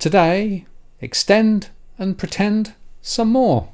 Today, extend and pretend some more.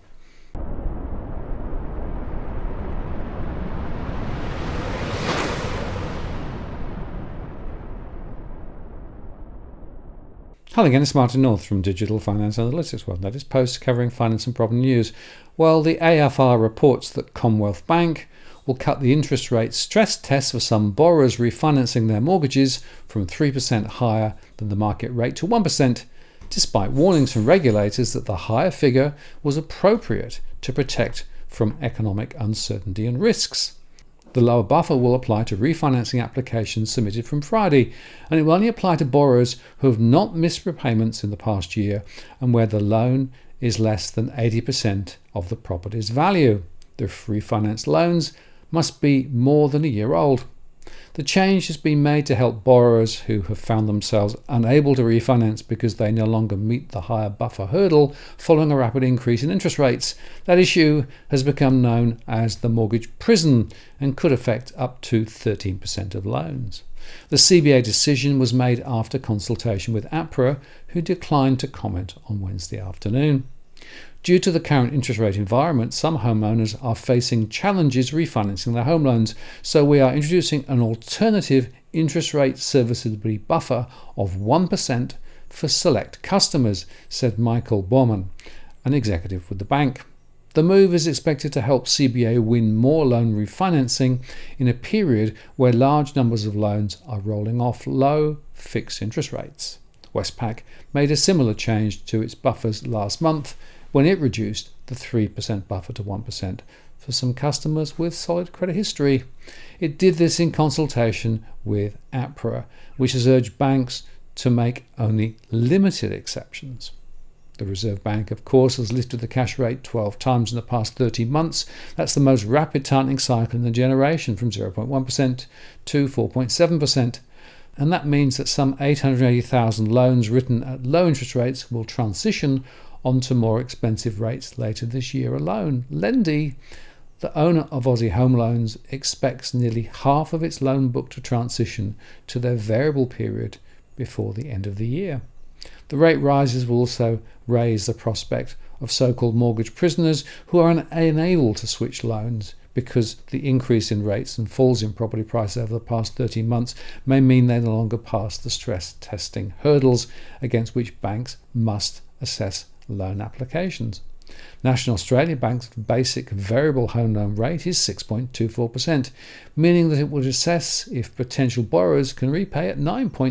Hello again, it's Martin North from Digital Finance Analytics World. Latest posts covering finance and property news. Well, the AFR reports that Commonwealth Bank will cut the interest rate stress test for some borrowers refinancing their mortgages from 3% higher than the market rate to 1%, despite warnings from regulators that the higher figure was appropriate to protect from economic uncertainty and risks. The lower buffer will apply to refinancing applications submitted from Friday, and it will only apply to borrowers who have not missed repayments in the past year and where the loan is less than 80% of the property's value. The refinanced loans must be more than a year old. The change has been made to help borrowers who have found themselves unable to refinance because they no longer meet the higher buffer hurdle following a rapid increase in interest rates. That issue has become known as the mortgage prison and could affect up to 13% of loans. The CBA decision was made after consultation with APRA, who declined to comment on Wednesday afternoon. Due to the current interest rate environment, some homeowners are facing challenges refinancing their home loans, so we are introducing an alternative interest rate serviceability buffer of 1% for select customers, said Michael Baumann, an executive with the bank. The move is expected to help CBA win more loan refinancing in a period where large numbers of loans are rolling off low fixed interest rates. Westpac made a similar change to its buffers last month when it reduced the 3% buffer to 1% for some customers with solid credit history. It did this in consultation with APRA, which has urged banks to make only limited exceptions. The Reserve Bank, of course, has lifted the cash rate 12 times in the past 13 months. That's the most rapid tightening cycle in the generation, from 0.1% to 4.7%. And that means that some 880,000 loans written at low interest rates will transition onto more expensive rates later this year alone. Lendi, the owner of Aussie Home Loans, expects nearly half of its loan book to transition to their variable period before the end of the year. The rate rises will also raise the prospect of so-called mortgage prisoners who are unable to switch loans because the increase in rates and falls in property prices over the past 13 months may mean they no longer pass the stress testing hurdles against which banks must assess loan applications. National Australia Bank's basic variable home loan rate is 6.24%, meaning that it would assess if potential borrowers can repay at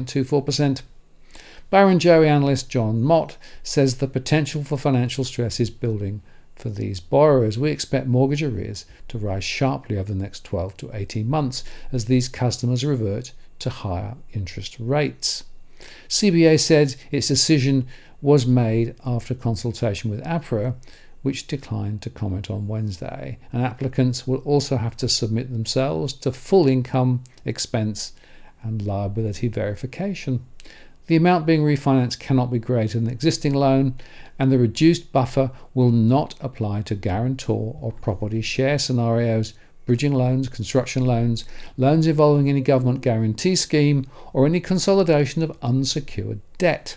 9.24%. Barrenjoey analyst John Mott says the potential for financial stress is building for these borrowers. We expect mortgage arrears to rise sharply over the next 12 to 18 months as these customers revert to higher interest rates. CBA said its decision was made after consultation with APRA, which declined to comment on Wednesday, and applicants will also have to submit themselves to full income, expense and liability verification. The amount being refinanced cannot be greater than the existing loan, and the reduced buffer will not apply to guarantor or property share scenarios, bridging loans, construction loans, loans involving any government guarantee scheme, or any consolidation of unsecured debt.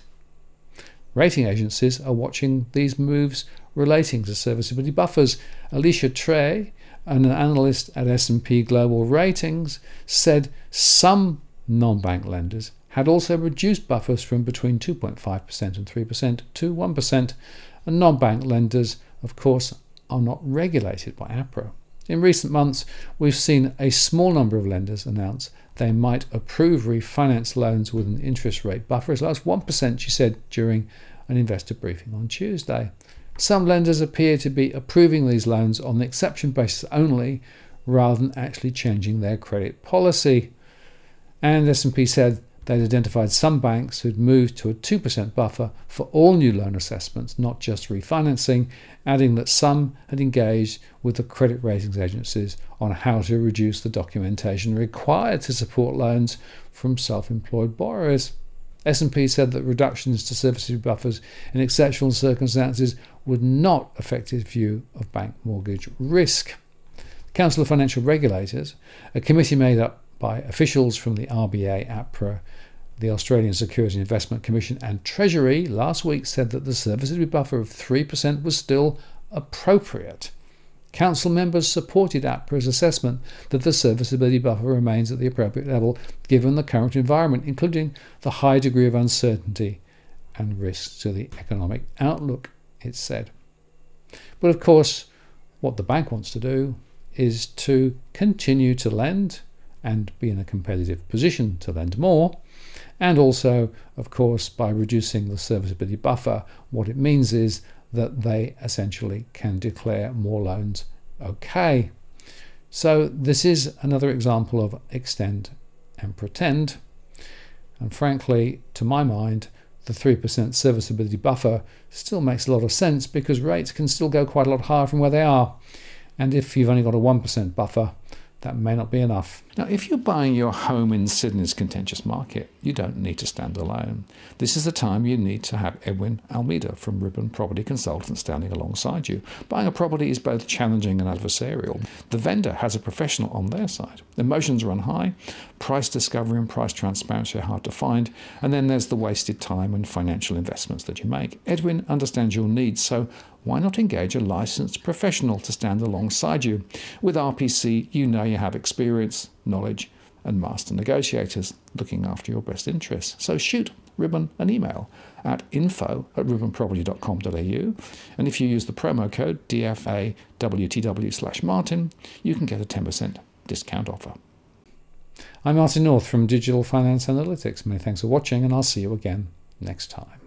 Rating agencies are watching these moves relating to serviceability buffers. Alicia Trey, an analyst at S&P Global Ratings, said some non-bank lenders had also reduced buffers from between 2.5% and 3% to 1%, and non-bank lenders, of course, are not regulated by APRA. In recent months, we've seen a small number of lenders announce they might approve refinance loans with an interest rate buffer as low as 1%, she said during an investor briefing on Tuesday. Some lenders appear to be approving these loans on the exception basis only, rather than actually changing their credit policy. And S&P said they'd identified some banks who'd moved to a 2% buffer for all new loan assessments, not just refinancing, adding that some had engaged with the credit ratings agencies on how to reduce the documentation required to support loans from self-employed borrowers. S&P said that reductions to serviceability buffers in exceptional circumstances would not affect its view of bank mortgage risk. The Council of Financial Regulators, a committee made up by officials from the RBA, APRA The Australian Securities and Investment Commission and Treasury last week said that the serviceability buffer of 3% was still appropriate. Council members supported APRA's assessment that the serviceability buffer remains at the appropriate level given the current environment, including the high degree of uncertainty and risks to the economic outlook, it said. But of course, what the bank wants to do is to continue to lend and be in a competitive position to lend more. And also, of course, by reducing the serviceability buffer, what it means is that they essentially can declare more loans okay. So this is another example of extend and pretend. And frankly, to my mind, the 3% serviceability buffer still makes a lot of sense because rates can still go quite a lot higher from where they are. And if you've only got a 1% buffer, that may not be enough. Now, if you're buying your home in Sydney's contentious market, you don't need to stand alone. This is the time you need to have Edwin Almeida from Ribbon Property Consultants standing alongside you. Buying a property is both challenging and adversarial. The vendor has a professional on their side. Emotions run high, price discovery and price transparency are hard to find, and then there's the wasted time and financial investments that you make. Edwin understands your needs, so why not engage a licensed professional to stand alongside you? With RPC, you know you have experience, knowledge, and master negotiators looking after your best interests. So shoot Ribbon an email at info@ribbonproperty.com.au, and if you use the promo code DFAWTW/Martin, you can get a 10% discount offer. I'm Martin North from Digital Finance Analytics. Many thanks for watching, and I'll see you again next time.